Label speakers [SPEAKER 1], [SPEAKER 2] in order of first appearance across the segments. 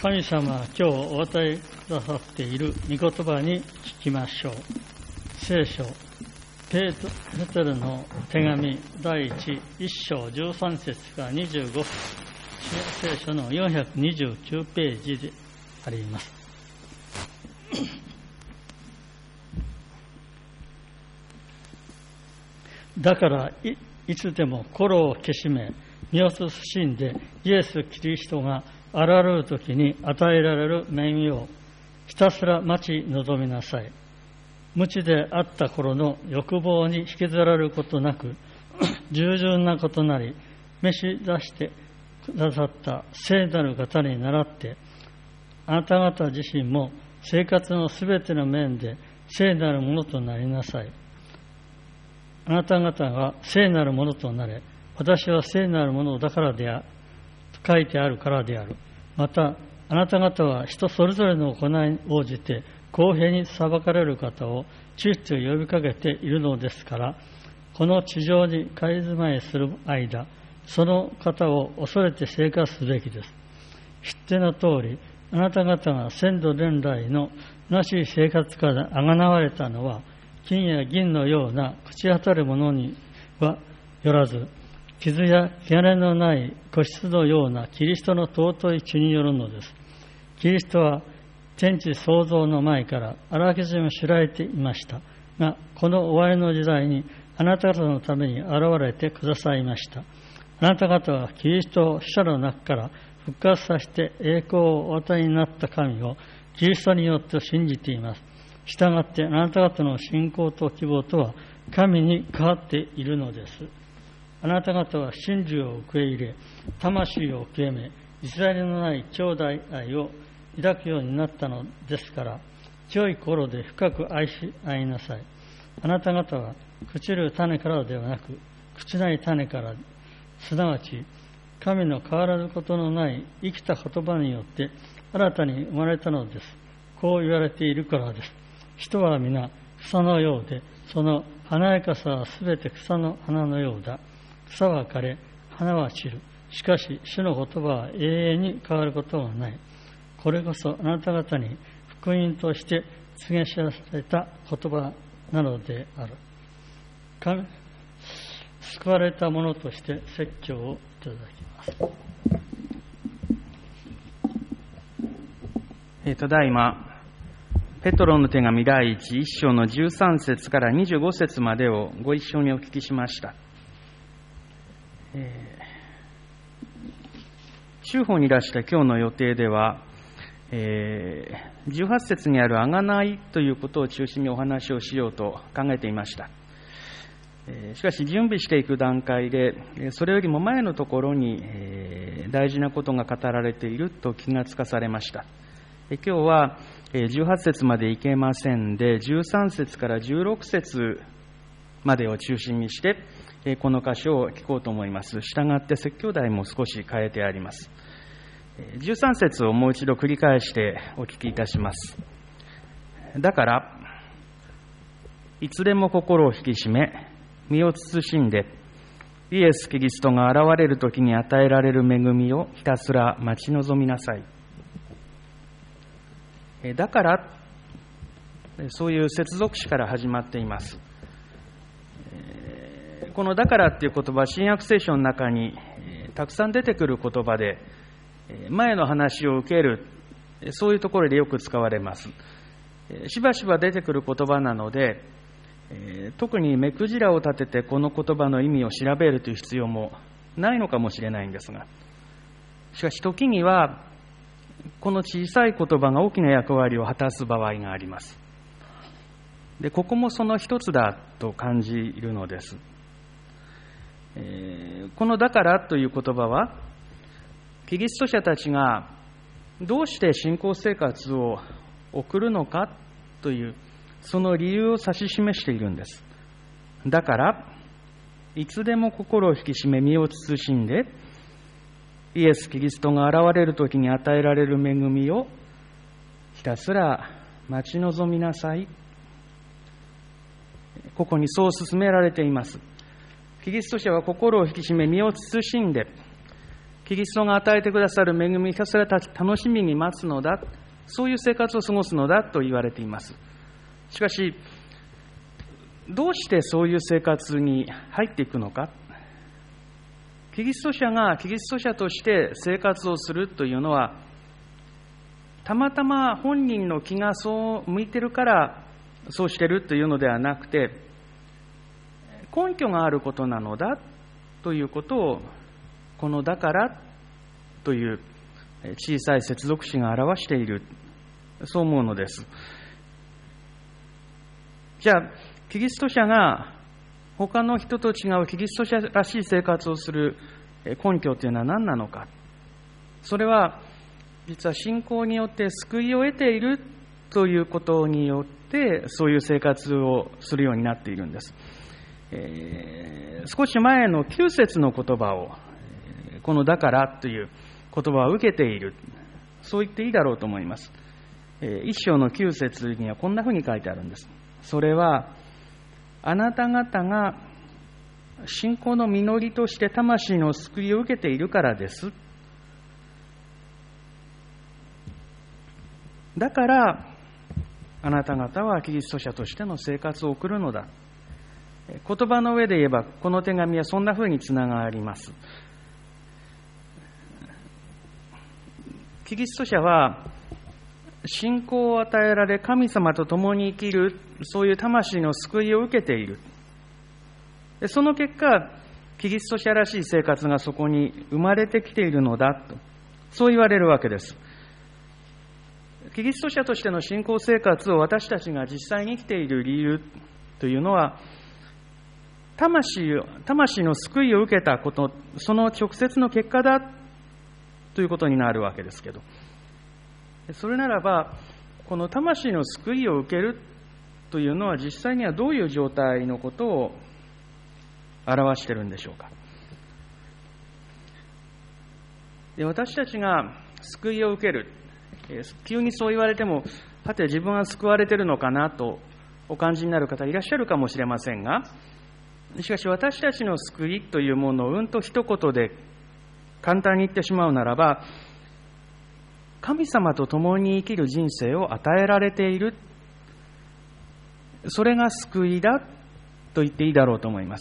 [SPEAKER 1] 神様は今日お与えくださっている御言葉に聞きましょう。聖書ペテロの手紙第1章13節から25節、聖書の429ページであります。だからいつでも心をけしめ身を慎んでイエス・キリストが現れるときに与えられる恵みをひたすら待ち望みなさい。無知であった頃の欲望に引きずられることなく従順なことなり召し出してくださった聖なる方に倣ってあなた方自身も生活のすべての面で聖なるものとなりなさい。あなた方が聖なるものとなれ、私は聖なるものだからであると書いてあるからである。またあなた方は人それぞれの行いに応じて公平に裁かれる方を躊躇呼びかけているのですから、この地上に仮住まいする間、その方を恐れて生活すべきです。知っての通り、あなた方が先祖伝来の虚しい生活からあがなわれたのは、金や銀のような朽ち果たるものにはよらず、傷や汚れのない個室のようなキリストの尊い血によるのです。キリストは天地創造の前からあらかじめ知られていましたが、この終わりの時代にあなた方のために現れてくださいました。あなた方はキリストを死者の中から復活させて栄光をお与えになった神をキリストによって信じています。したがってあなた方の信仰と希望とは神に変わっているのです。あなた方は真珠を受け入れ、魂を清め、偽りのない兄弟愛を抱くようになったのですから、清い心で深く愛し合いなさい。あなた方は朽ちる種からではなく、朽ちない種から、すなわち神の変わらぬことのない生きた言葉によって新たに生まれたのです。こう言われているからです。人は皆草のようで、その華やかさはすべて草の花のようだ。草は枯れ、花は散る。しかし主の言葉は永遠に変わることはない。これこそあなた方に福音として告げ知らされた言葉なのである。救われた者として説教をいただきます。
[SPEAKER 2] ただいまペトロの手紙第1章の13節から25節までをご一緒にお聞きしました。週報に出した今日の予定では、18節にあるあがないということを中心にお話をしようと考えていました。しかし準備していく段階でそれよりも前のところに大事なことが語られていると気がつかされました。今日は18節までいけませんで、13節から16節までを中心にしてこの箇所を聞こうと思います。したがって説教題も少し変えてあります。13節をもう一度繰り返してお聞きいたします。だからいつでも心を引き締め身を慎んでイエス・キリストが現れるときに与えられる恵みをひたすら待ち望みなさい。だからそういう接続詞から始まっています。このだからっていう言葉は新約聖書の中にたくさん出てくる言葉で、前の話を受ける、そういうところでよく使われます。しばしば出てくる言葉なので、特に目くじらを立ててこの言葉の意味を調べるという必要もないのかもしれないんですが、しかし時にはこの小さい言葉が大きな役割を果たす場合があります。で、ここもその一つだと感じるのです。このだからという言葉は、キリスト者たちがどうして信仰生活を送るのかという、その理由を指し示しているんです。だから、いつでも心を引き締め身を慎んで、イエス・キリストが現れるときに与えられる恵みをひたすら待ち望みなさい。ここにそう勧められています。キリスト者は心を引き締め身を慎んで、 キリストが与えてくださる恵みひたすら楽しみに待つのだ、そういう生活を過ごすのだと言われています。しかし、どうしてそういう生活に入っていくのか。キリスト者がキリスト者として生活をするというのは、たまたま本人の気がそう向いてるからそうしてるというのではなくて、根拠があることなのだということを、このだからという小さい接続詞が表している、そう思うのです。じゃあ、キリスト者が他の人と違うキリスト者らしい生活をする根拠というのは何なのか。それは実は信仰によって救いを得ているということによってそういう生活をするようになっているんです。少し前の9節の言葉を、このだからという言葉を受けている、そう言っていいだろうと思います。1章の9節にはこんなふうに書いてあるんです。それはあなた方が信仰の実りとして魂の救いを受けているからです。だからあなた方はキリスト者としての生活を送るのだ。言葉の上で言えばこの手紙はそんなふうにつながります。キリスト者は信仰を与えられ神様と共に生きる、そういう魂の救いを受けている。その結果、キリスト者らしい生活がそこに生まれてきているのだと、そう言われるわけです。キリスト者としての信仰生活を私たちが実際に生きている理由というのは、魂の救いを受けたこと、その直接の結果だということになるわけですけど、それならば、この魂の救いを受けるというのは実際にはどういう状態のことを表しているんでしょうか。で、私たちが救いを受ける、急にそう言われても、はて自分は救われているのかなとお感じになる方いらっしゃるかもしれませんが、しかし私たちの救いというものを一言で簡単に言ってしまうならば、神様と共に生きる人生を与えられている、それが救いだと言っていいだろうと思います。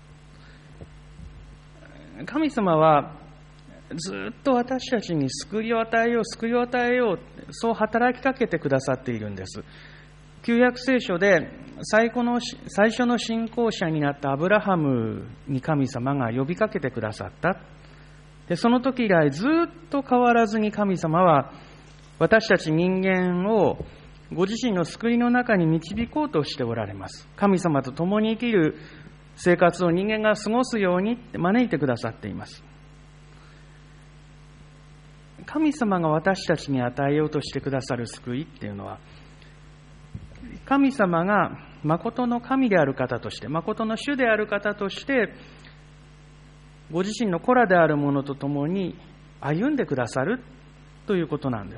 [SPEAKER 2] 神様はずっと私たちに救いを与えよう、救いを与えよう、そう働きかけてくださっているんです。旧約聖書で最初の信仰者になったアブラハムに神様が呼びかけてくださった。で、その時以来ずっと変わらずに神様は私たち人間をご自身の救いの中に導こうとしておられます。神様と共に生きる生活を人間が過ごすように招いてくださっています。神様が私たちに与えようとしてくださる救いっていうのは、神様が誠の神である方として、誠の主である方としてご自身の子らであるものと共に歩んでくださるということなんです。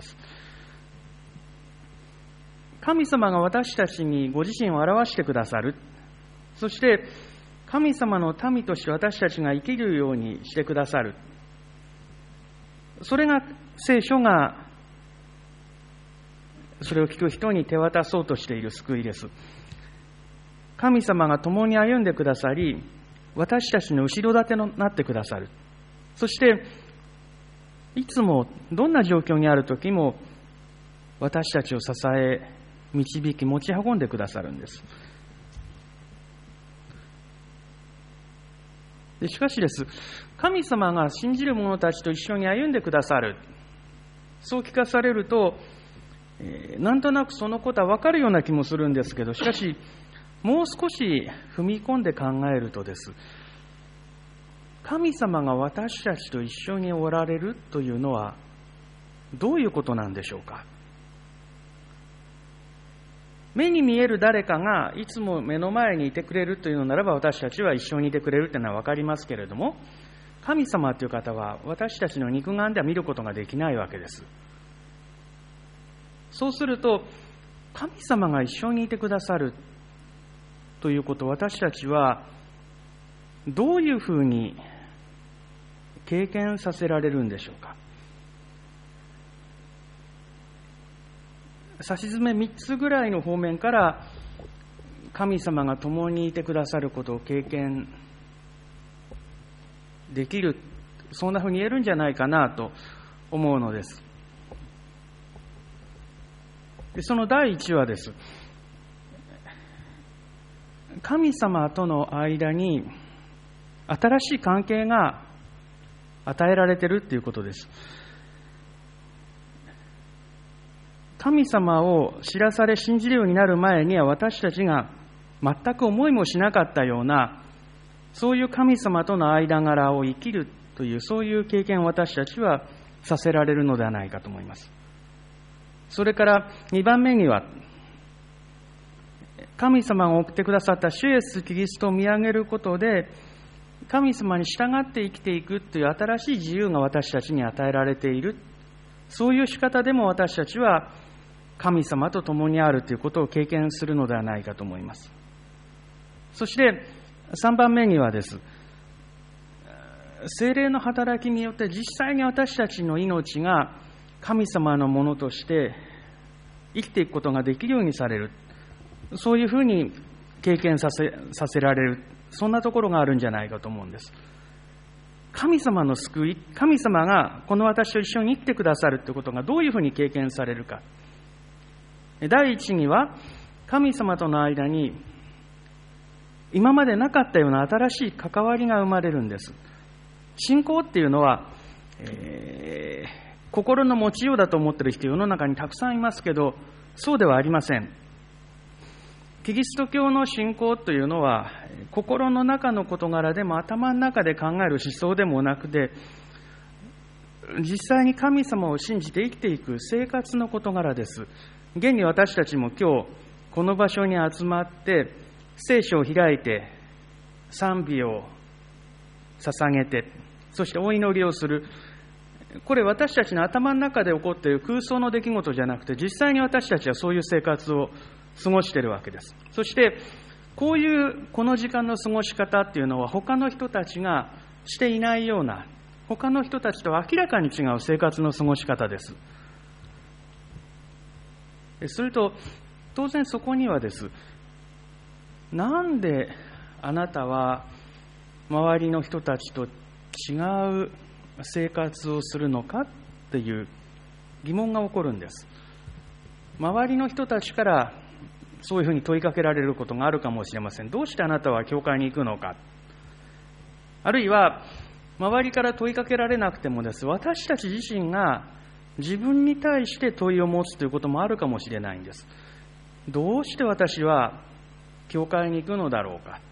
[SPEAKER 2] 神様が私たちにご自身を表してくださる。そして神様の民として私たちが生きるようにしてくださる。それが聖書がそれを聞く人に手渡そうとしている救いです。神様が共に歩んでくださり、私たちの後ろ盾になってくださる。そしていつもどんな状況にある時も私たちを支え、導き、持ち運んでくださるんです。しかしです、神様が信じる者たちと一緒に歩んでくださる、そう聞かされると、なんとなくそのことは分かるような気もするんですけど、しかしもう少し踏み込んで考えるとです、神様が私たちと一緒におられるというのはどういうことなんでしょうか。目に見える誰かがいつも目の前にいてくれるというのならば、私たちは一緒にいてくれるというのは分かりますけれども、神様という方は私たちの肉眼では見ることができないわけです。そうすると、神様が一緒にいてくださるということを私たちはどういうふうに経験させられるんでしょうか。さしずめ3つぐらいの方面から神様が共にいてくださることを経験できる、そんなふうに言えるんじゃないかなと思うのです。でその第一はです。神様との間に新しい関係が与えられているということです。神様を知らされ信じるようになる前には、私たちが全く思いもしなかったような、そういう神様との間柄を生きるという、そういう経験を私たちはさせられるのではないかと思います。それから2番目には、神様が送ってくださった主イエスキリストを見上げることで、神様に従って生きていくという新しい自由が私たちに与えられている。そういう仕方でも私たちは神様と共にあるということを経験するのではないかと思います。そして3番目にはです。聖霊の働きによって実際に私たちの命が神様のものとして生きていくことができるようにされる。そういうふうに経験させられる。そんなところがあるんじゃないかと思うんです。神様の救い、神様がこの私と一緒に生きてくださるということがどういうふうに経験されるか。第一には、神様との間に今までなかったような新しい関わりが生まれるんです。信仰っていうのは、心の持ちようだと思っている人、世の中にたくさんいますけど、そうではありません。キリスト教の信仰というのは、心の中の事柄でも頭の中で考える思想でもなくて、実際に神様を信じて生きていく生活の事柄です。現に私たちも今日この場所に集まって聖書を開いて賛美を捧げて、そしてお祈りをする。これ私たちの頭の中で起こっている空想の出来事じゃなくて、実際に私たちはそういう生活を過ごしているわけです。そしてこの時間の過ごし方っていうのは他の人たちがしていないような、他の人たちと明らかに違う生活の過ごし方です。すると当然そこにはです、なんであなたは周りの人たちと違う生活をするのかっていう疑問が起こるんです。周りの人たちからそういうふうに問いかけられることがあるかもしれません。どうしてあなたは教会に行くのか。あるいは周りから問いかけられなくてもです、私たち自身が自分に対して問いを持つということもあるかもしれないんです。どうして私は教会に行くのだろうか。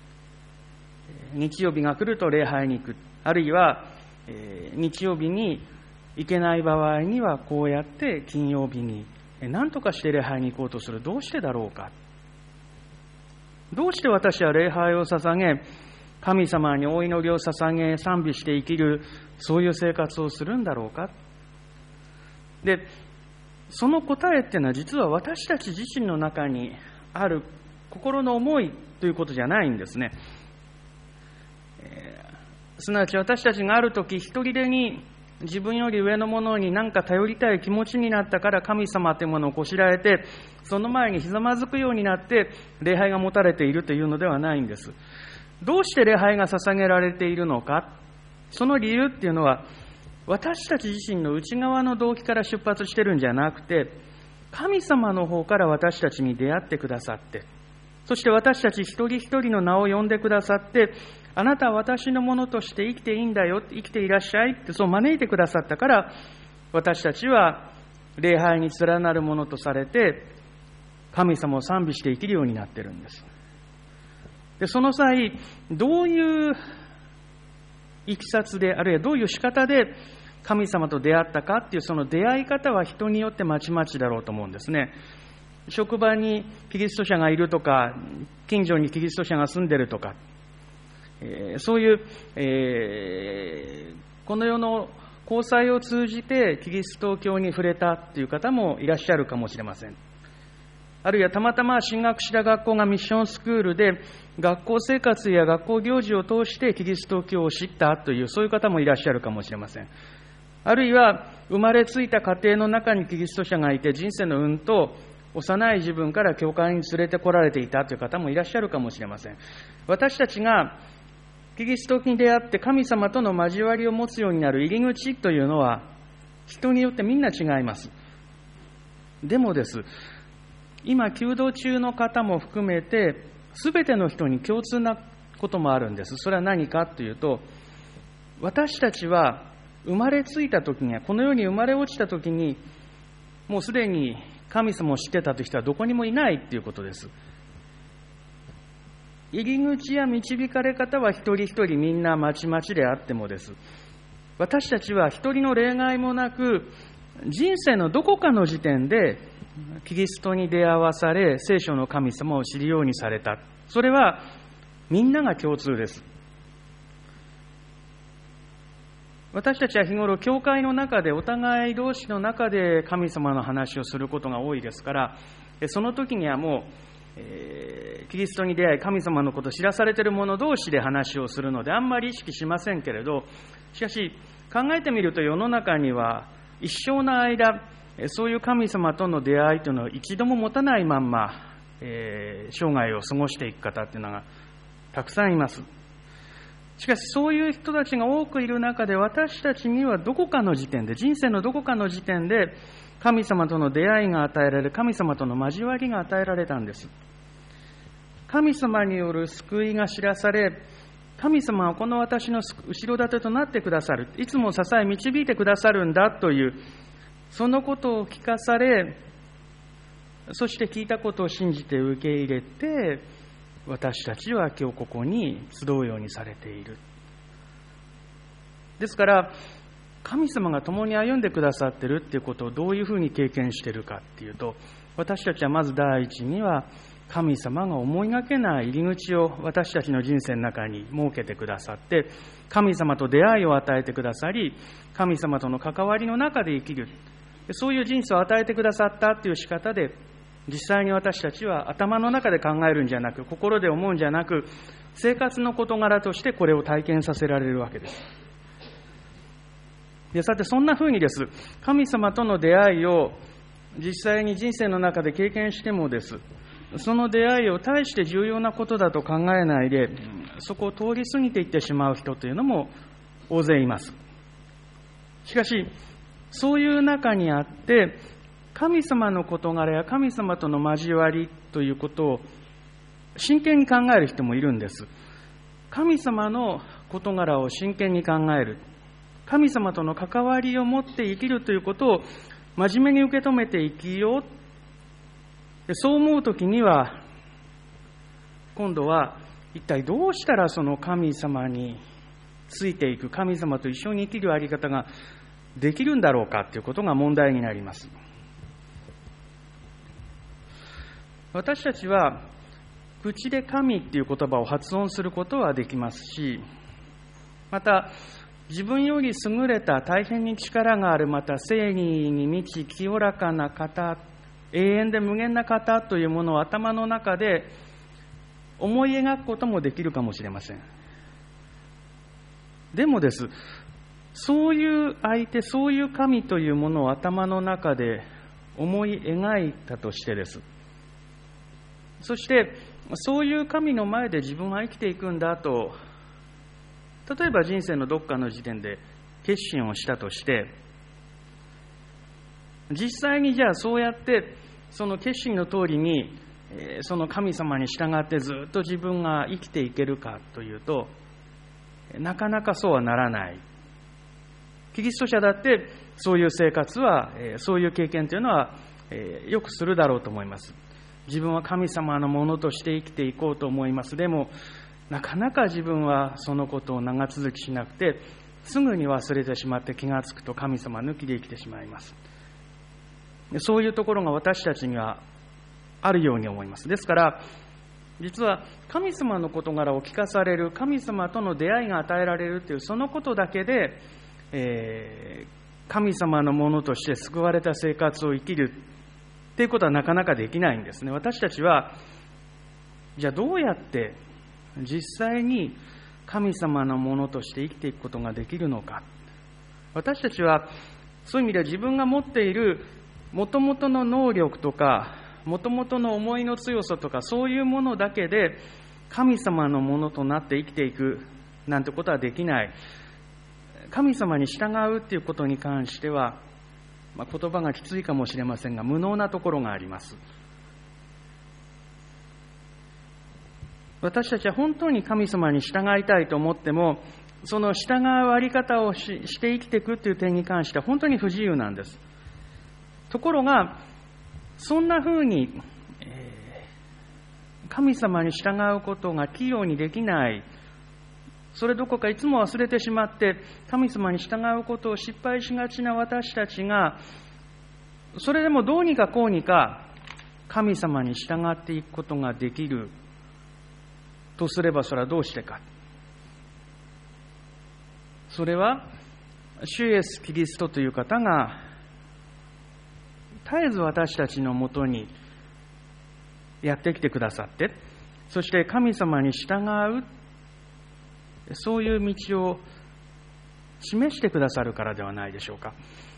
[SPEAKER 2] 日曜日が来ると礼拝に行く。あるいは日曜日に行けない場合にはこうやって金曜日に何とかして礼拝に行こうとする。どうしてだろうか。どうして私は礼拝を捧げ、神様にお祈りを捧げ、賛美して生きる、そういう生活をするんだろうか。で、その答えっていうのは実は私たち自身の中にある心の思いということじゃないんですね。すなわち私たちがある時一人でに自分より上のものに何か頼りたい気持ちになったから神様というものをこしらえて、その前にひざまずくようになって礼拝が持たれているというのではないんです。どうして礼拝が捧げられているのか。その理由っていうのは私たち自身の内側の動機から出発してるんじゃなくて、神様の方から私たちに出会ってくださって、そして私たち一人一人の名を呼んでくださって、あなたは私のものとして生きていいんだよ、生きていらっしゃいってそう招いてくださったから、私たちは礼拝に連なるものとされて神様を賛美して生きるようになっているんです。で、その際どういういきさつで、あるいはどういう仕方で神様と出会ったかっていう、その出会い方は人によってまちまちだろうと思うんですね。職場にキリスト者がいるとか、近所にキリスト者が住んでるとか、そういう、この世の交際を通じてキリスト教に触れたという方もいらっしゃるかもしれません。 あるいはたまたま進学した学校がミッションスクールで、学校生活や学校行事を通してキリスト教を知ったという、そういう方もいらっしゃるかもしれません。あるいは生まれついた家庭の中にキリスト者がいて、人生の運と幼い自分から教会に連れてこられていたという方もいらっしゃるかもしれません。私たちがキリストに出会って神様との交わりを持つようになる入り口というのは、人によってみんな違います。でもです、今求道中の方も含めて全ての人に共通なこともあるんです。それは何かというと、私たちは生まれついた時には、この世に生まれ落ちた時に、もうすでに神様を知ってたという人はどこにもいないということです。入り口や導かれ方は一人一人みんなまちまちであってもです、私たちは一人の例外もなく、人生のどこかの時点でキリストに出会わされ、聖書の神様を知るようにされた。それはみんなが共通です。私たちは日頃教会の中で、お互い同士の中で神様の話をすることが多いですから、その時にはもう、キリストに出会い神様のことを知らされている者同士で話をするのであんまり意識しませんけれど、しかし考えてみると、世の中には一生の間そういう神様との出会いというのを一度も持たないまんま、生涯を過ごしていく方というのがたくさんいます。しかしそういう人たちが多くいる中で、私たちにはどこかの時点で、人生のどこかの時点で神様との出会いが与えられ、神様との交わりが与えられたんです。神様による救いが知らされ、神様はこの私の後ろ盾となってくださる、いつも支え導いてくださるんだという、そのことを聞かされ、そして聞いたことを信じて受け入れて、私たちは今日ここに集うようにされている。ですから神様が共に歩んでくださっているっていうことをどういうふうに経験しているかっていうと、私たちはまず第一には、神様が思いがけない入り口を私たちの人生の中に設けてくださって、神様と出会いを与えてくださり、神様との関わりの中で生きる、そういう人生を与えてくださったという仕方で、実際に私たちは頭の中で考えるんじゃなく、心で思うんじゃなく、生活の事柄としてこれを体験させられるわけです。さて、そんなふうにです、神様との出会いを実際に人生の中で経験してもです、その出会いを大して重要なことだと考えないで、そこを通り過ぎていってしまう人というのも大勢います。しかしそういう中にあって、神様の事柄や神様との交わりということを真剣に考える人もいるんです。神様の事柄を真剣に考える、神様との関わりを持って生きるということを真面目に受け止めて生きよう。そう思うときには、今度は一体どうしたらその神様についていく、神様と一緒に生きるあり方ができるんだろうかということが問題になります。私たちは口で神っていう言葉を発音することはできますし、また自分より優れた、大変に力がある、また正義に満ち清らかな方、永遠で無限な方というものを頭の中で思い描くこともできるかもしれません。でもです、そういう相手、そういう神というものを頭の中で思い描いたとしてです、そしてそういう神の前で自分は生きていくんだと、例えば人生のどっかの時点で決心をしたとして、実際にじゃあそうやってその決心の通りにその神様に従ってずっと自分が生きていけるかというと、なかなかそうはならない。キリスト者だってそういう生活は、そういう経験というのはよくするだろうと思います。自分は神様のものとして生きていこうと思います。でもなかなか自分はそのことを長続きしなくて、すぐに忘れてしまって気がつくと神様抜きで生きてしまいます。そういうところが私たちにはあるように思います。ですから実は神様の事柄を聞かされる、神様との出会いが与えられるというそのことだけで、神様のものとして救われた生活を生きる、 っていうことはなかなかできないんですね。私たちは、じゃあどうやって実際に神様のものとして生きていくことができるのか。私たちはそういう意味では自分が持っている元々の能力とか、元々の思いの強さとか、そういうものだけで神様のものとなって生きていくなんてことはできない。神様に従うっていうことに関しては、言葉がきついかもしれませんが、無能なところがあります。私たちは本当に神様に従いたいと思っても、その従うあり方をして生きていくという点に関しては本当に不自由なんです。ところが、そんなふうに、神様に従うことが器用にできない、それどころかいつも忘れてしまって神様に従うことを失敗しがちな私たちが、それでもどうにかこうにか神様に従っていくことができるとすれば、それはどうしてか。それは主イエスキリストという方が絶えず私たちのもとにやってきてくださって、そして神様に従う、そういう道を示してくださるからではないでしょうか。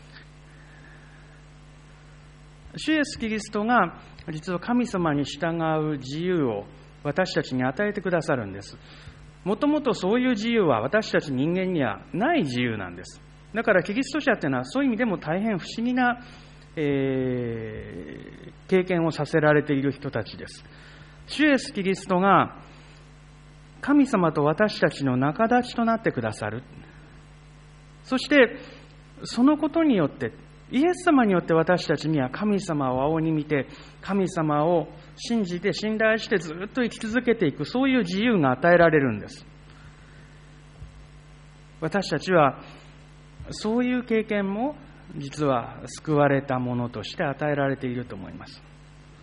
[SPEAKER 2] 主イエスキリストが実は神様に従う自由を私たちに与えてくださるんです。もともとそういう自由は私たち人間にはない自由なんです。だからキリスト者というのはそういう意味でも大変不思議な、経験をさせられている人たちです。主イエスキリストが神様と私たちの仲立ちとなってくださる。そしてそのことによって、イエス様によって私たちには神様を仰ぎ見て、神様を信じて信頼してずっと生き続けていく、そういう自由が与えられるんです。私たちはそういう経験も実は救われたものとして与えられていると思います。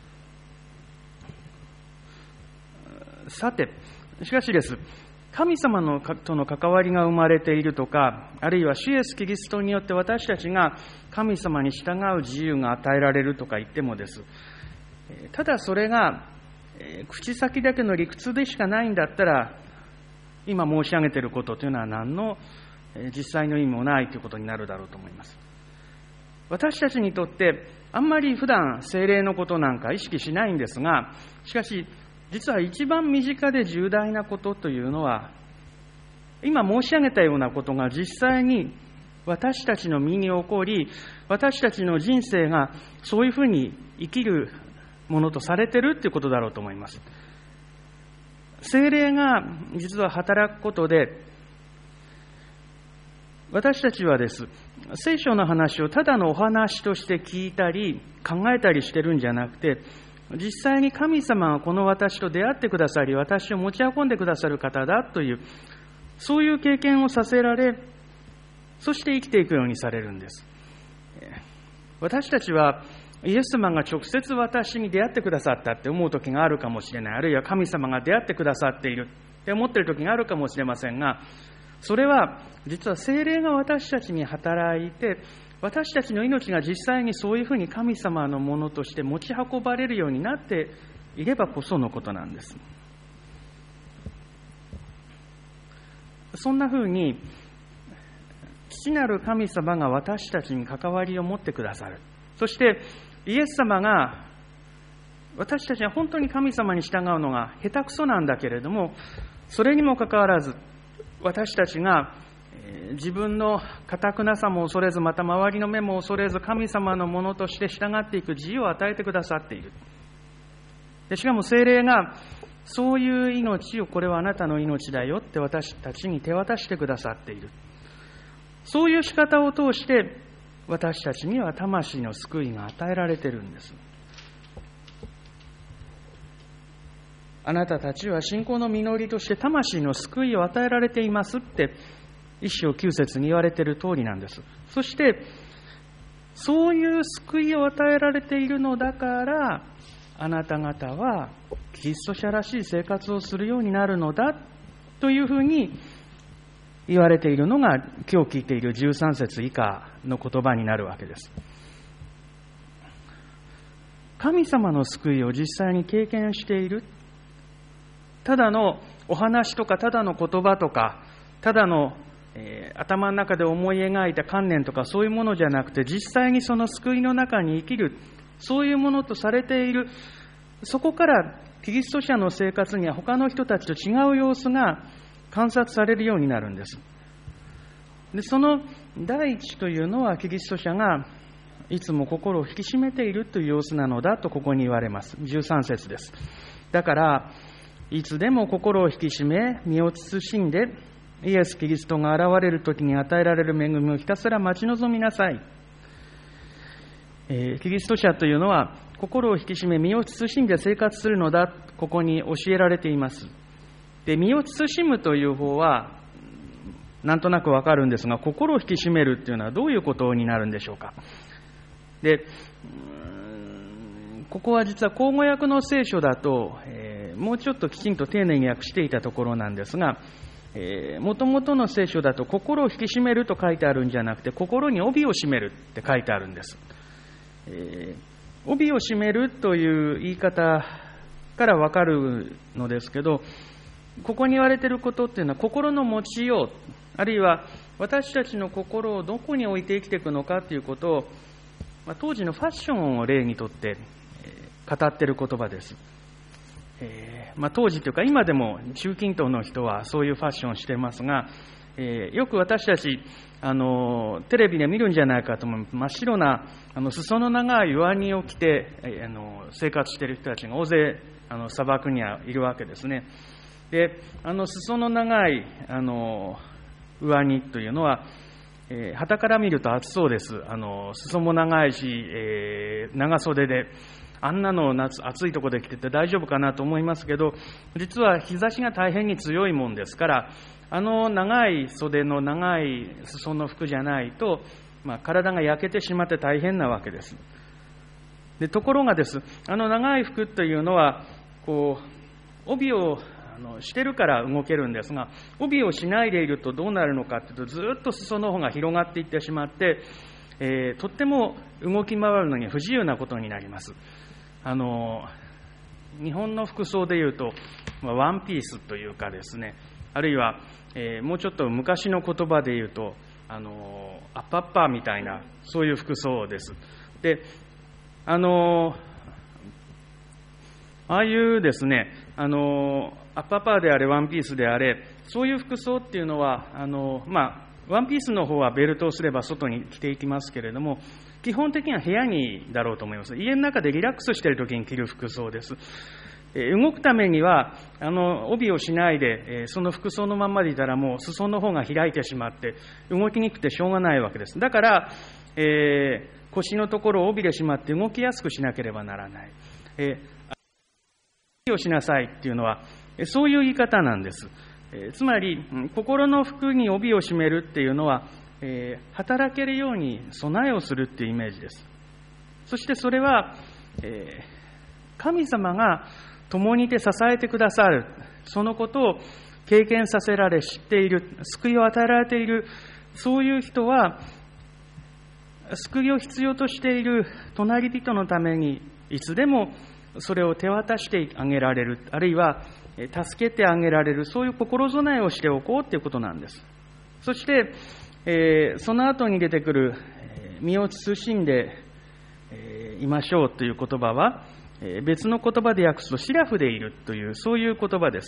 [SPEAKER 2] さて、しかしです、神様との関わりが生まれているとか、あるいは主イエスキリストによって私たちが神様に従う自由が与えられるとか言ってもです、ただそれが口先だけの理屈でしかないんだったら、今申し上げていることというのは何の実際の意味もないということになるだろうと思います。私たちにとってあんまり普段聖霊のことなんか意識しないんですが、しかし実は一番身近で重大なことというのは、今申し上げたようなことが実際に私たちの身に起こり、私たちの人生がそういうふうに生きるものとされているということだろうと思います。聖霊が実は働くことで、私たちはです、聖書の話をただのお話として聞いたり考えたりしてるんじゃなくて、実際に神様がこの私と出会ってくださり、私を持ち運んでくださる方だという、そういう経験をさせられ、そして生きていくようにされるんです。私たちはイエス様が直接私に出会ってくださったって思う時があるかもしれない。あるいは神様が出会ってくださっているって思っている時があるかもしれませんが、それは実は聖霊が私たちに働いて、私たちの命が実際にそういうふうに神様のものとして持ち運ばれるようになっていればこそのことなんです。そんなふうに父なる神様が私たちに関わりを持ってくださる。そしてイエス様が、私たちは本当に神様に従うのが下手くそなんだけれども、それにもかかわらず私たちが自分の堅くなさも恐れず、また周りの目も恐れず、神様のものとして従っていく自由を与えてくださっている。でしかも聖霊がそういう命を、これはあなたの命だよって私たちに手渡してくださっている。そういう仕方を通して私たちには魂の救いが与えられているんです。あなたたちは信仰の実りとして魂の救いを与えられていますって一章9節に言われている通りなんです。そしてそういう救いを与えられているのだから、あなた方はキリスト者らしい生活をするようになるのだというふうに言われているのが、今日聞いている13節以下の言葉になるわけです。 神様の救いを実際に経験している。ただのお話とか、ただの言葉とか、ただの、頭の中で思い描いた観念とか、そういうものじゃなくて、実際にその救いの中に生きる、そういうものとされている。そこからキリスト者の生活には他の人たちと違う様子が観察されるようになるんです。で、その第一というのは、キリスト者がいつも心を引き締めているという様子なのだとここに言われます。13節です。だからいつでも心を引き締め、身を慎んで、イエス・キリストが現れる時に与えられる恵みをひたすら待ち望みなさい。キリスト者というのは心を引き締め、身を慎んで生活するのだ、ここに教えられています。で、身を慎むという方はなんとなくわかるんですが、心を引き締めるというのはどういうことになるんでしょうか。で、ここは実は口語訳の聖書だと、もうちょっときちんと丁寧に訳していたところなんですが、もともとの聖書だと心を引き締めると書いてあるんじゃなくて、心に帯を締めるって書いてあるんです。帯を締めるという言い方からわかるのですけど、ここに言われていることっていうのは、心の持ちよう、あるいは私たちの心をどこに置いて生きていくのかということを、当時のファッションを例にとって語っている言葉です。当時というか今でも中近東の人はそういうファッションをしていますが、よく私たちテレビで見るんじゃないかと思う真っ白な裾の長い上着を着て生活している人たちが大勢砂漠にはいるわけですね。で、裾の長い上着というのは、傍から見ると暑そうです。裾も長いし、長袖であんなの暑いところで着てて大丈夫かなと思いますけど、実は日差しが大変に強いもんですから、長い袖の長い裾の服じゃないと、体が焼けてしまって大変なわけです。で、ところがです、長い服というのはこう帯をしてるから動けるんですが、帯をしないでいるとどうなるのかというと、ずっと裾の方が広がっていってしまって、とっても動き回るのに不自由なことになります。日本の服装でいうと、ワンピースというかですね、あるいは、もうちょっと昔の言葉でいうとアッパッパーみたいな、そういう服装です。で、ああいうですね、アッパッパーであれワンピースであれ、そういう服装っていうのはワンピースの方はベルトをすれば外に着ていきますけれども、基本的には部屋にだろうと思います。家の中でリラックスしているときに着る服装です。動くためには帯をしないで、その服装のままでいたらもう裾の方が開いてしまって動きにくくてしょうがないわけです。だから、腰のところを帯でしまって動きやすくしなければならない。帯をしなさいっていうのはそういう言い方なんです。つまり心の服に帯を締めるっていうのは、働けるように備えをするっていうイメージです。そしてそれは、神様が共にいて支えてくださる、そのことを経験させられ知っている、救いを与えられている、そういう人は救いを必要としている隣人のためにいつでもそれを手渡してあげられる、あるいは助けてあげられる、そういう心備えをしておこうということなんです。そして、その後に出てくる身を慎んでいましょうという言葉は、別の言葉で訳すとシラフでいるという、そういう言葉です。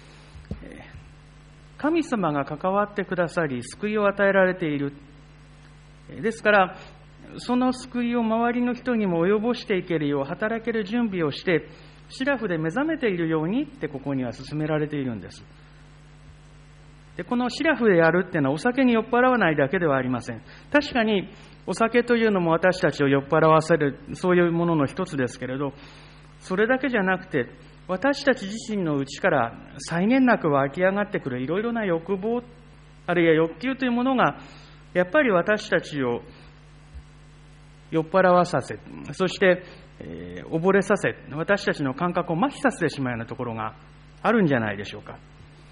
[SPEAKER 2] 神様が関わってくださり救いを与えられている。ですからその救いを周りの人にも及ぼしていけるよう働ける準備をしてシラフで目覚めているようにってここには勧められているんです。で、このシラフでやるっていうのはお酒に酔っ払わないだけではありません。確かにお酒というのも私たちを酔っ払わせる、そういうものの一つですけれど、それだけじゃなくて私たち自身の内から際限なく湧き上がってくるいろいろな欲望、あるいは欲求というものがやっぱり私たちを酔っ払わさせ、そして溺れさせ、私たちの感覚を麻痺させてしまうようなところがあるんじゃないでしょうか。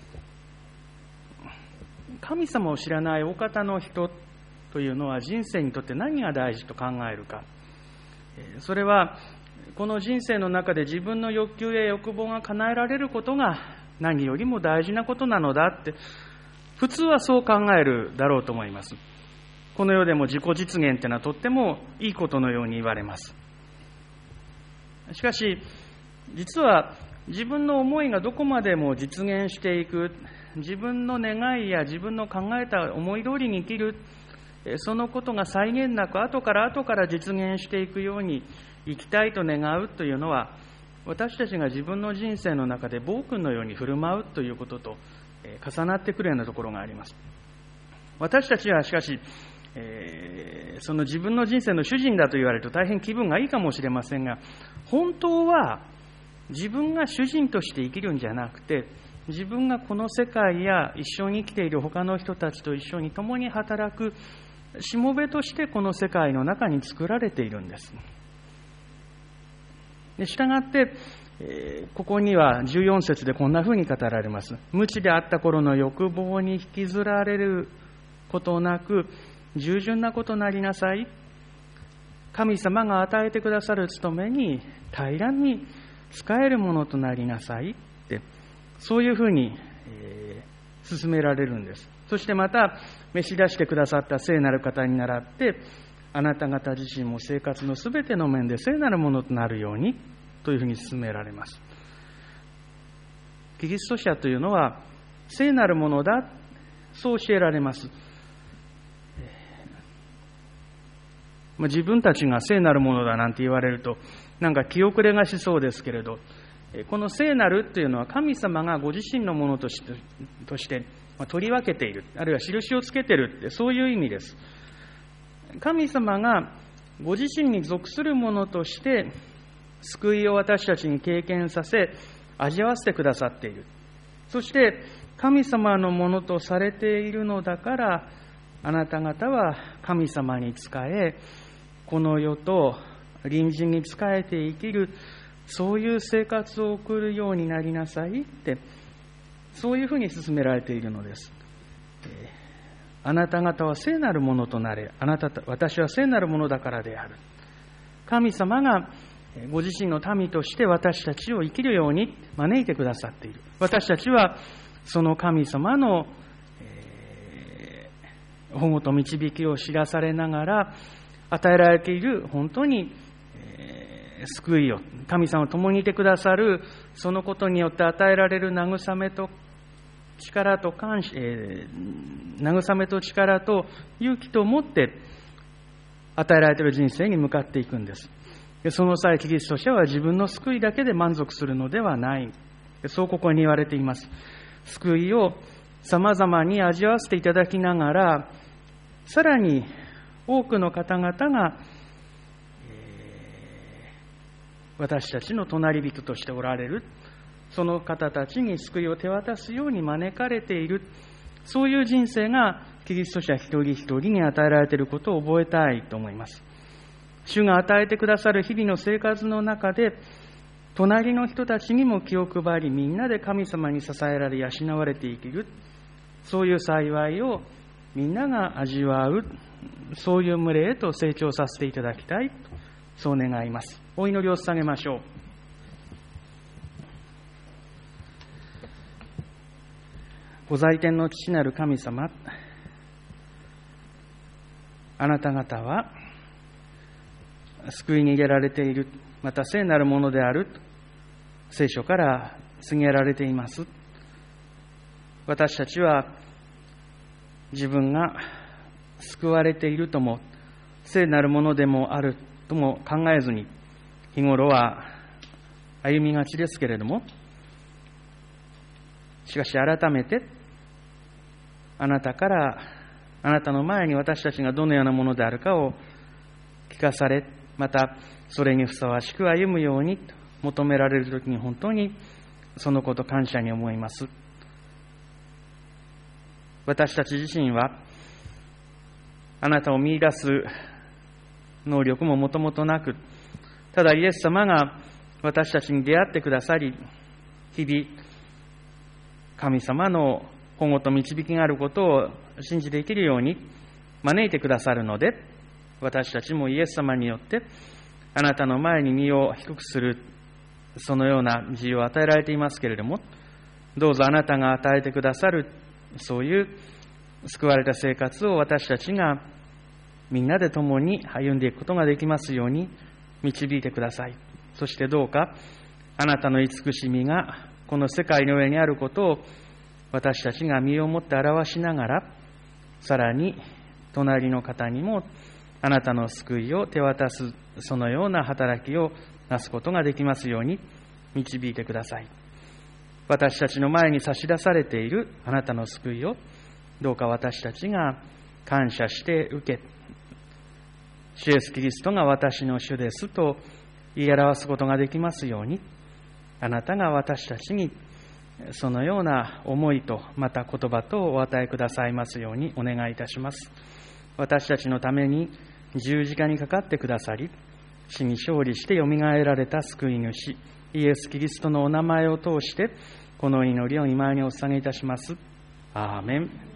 [SPEAKER 2] 神様を知らない大方の人というのは人生にとって何が大事と考えるか。それはこの人生の中で自分の欲求や欲望が叶えられることが何よりも大事なことなのだって、普通はそう考えるだろうと思います。この世でも自己実現っていうのはとってもいいことのように言われます。しかし、実は自分の思いがどこまでも実現していく、自分の願いや自分の考えた思い通りに生きる、そのことが際限なく後から実現していくように生きたいと願うというのは、私たちが自分の人生の中で暴君のように振る舞うということと重なってくるようなところがあります。私たちはしかし、その自分の人生の主人だと言われると大変気分がいいかもしれませんが、本当は自分が主人として生きるんじゃなくて、自分がこの世界や一緒に生きている他の人たちと一緒に共に働くしもべとしてこの世界の中に作られているんです。したがって、ここには14節でこんなふうに語られます。無知であった頃の欲望に引きずられることなく従順なことなりなさい。神様が与えてくださる務めに平らに使えるものとなりなさいって、そういうふうに、進められるんです。そしてまた召し出してくださった聖なる方に倣って、あなた方自身も生活のすべての面で聖なるものとなるようにというふうに進められます。キリスト者というのは聖なるものだ、そう教えられます。自分たちが聖なるものだなんて言われるとなんか気遅れがしそうですけれど、この聖なるというのは神様がご自身のものとして取り分けている、あるいは印をつけているって、そういう意味です。神様がご自身に属するものとして救いを私たちに経験させ味わわせてくださっている。そして神様のものとされているのだから、あなた方は神様に仕え、この世と隣人に仕えて生きる、そういう生活を送るようになりなさいって、そういうふうに進められているのです。あなた方は聖なるものとなれ、私は聖なるものだからである。神様がご自身の民として私たちを生きるように招いてくださっている。私たちはその神様の保護と導きを知らされながら与えられている本当に救いを、神様と共にいてくださるそのことによって与えられる慰めと力と慰めと力と勇気とを持って与えられている人生に向かっていくんです。その際、キリスト者は自分の救いだけで満足するのではない。そうここに言われています。救いを様々に味わわせていただきながら、さらに多くの方々が私たちの隣人としておられる、その方たちに救いを手渡すように招かれている、そういう人生がキリスト者一人一人に与えられていることを覚えたいと思います。主が与えてくださる日々の生活の中で、隣の人たちにも気を配り、みんなで神様に支えられ養われて生きる、そういう幸いをみんなが味わう、そういう群れへと成長させていただきたい、そう願います。お祈りを捧げましょう。ご在天の父なる神様、あなた方は救いに入れられている、また聖なるものであると聖書から告げられています。私たちは自分が救われているとも聖なるものでもあるとも考えずに日頃は歩みがちですけれども、しかし改めてあなたからあなたの前に私たちがどのようなものであるかを聞かされ、またそれにふさわしく歩むように求められるときに本当にそのこと感謝に思います。私たち自身はあなたを見出す能力ももともとなく、ただイエス様が私たちに出会ってくださり、日々神様の保護と導きがあることを信じて生きるように招いてくださるので、私たちもイエス様によってあなたの前に身を低くする、そのような自由を与えられていますけれども、どうぞあなたが与えてくださる、そういう救われた生活を私たちがみんなで共に歩んでいくことができますように導いてください。そしてどうかあなたの慈しみがこの世界の上にあることを私たちが身をもって表しながら、さらに隣の方にもあなたの救いを手渡す、そのような働きをなすことができますように導いてください。私たちの前に差し出されているあなたの救いをどうか私たちが感謝して受け、主イエスキリストが私の主ですと言い表すことができますように、あなたが私たちにそのような思いとまた言葉とお与えくださいますようにお願いいたします。私たちのために十字架にかかってくださり、死に勝利してよみがえられた救い主イエスキリストのお名前を通してこの祈りを御前にお捧げいたします。アーメン。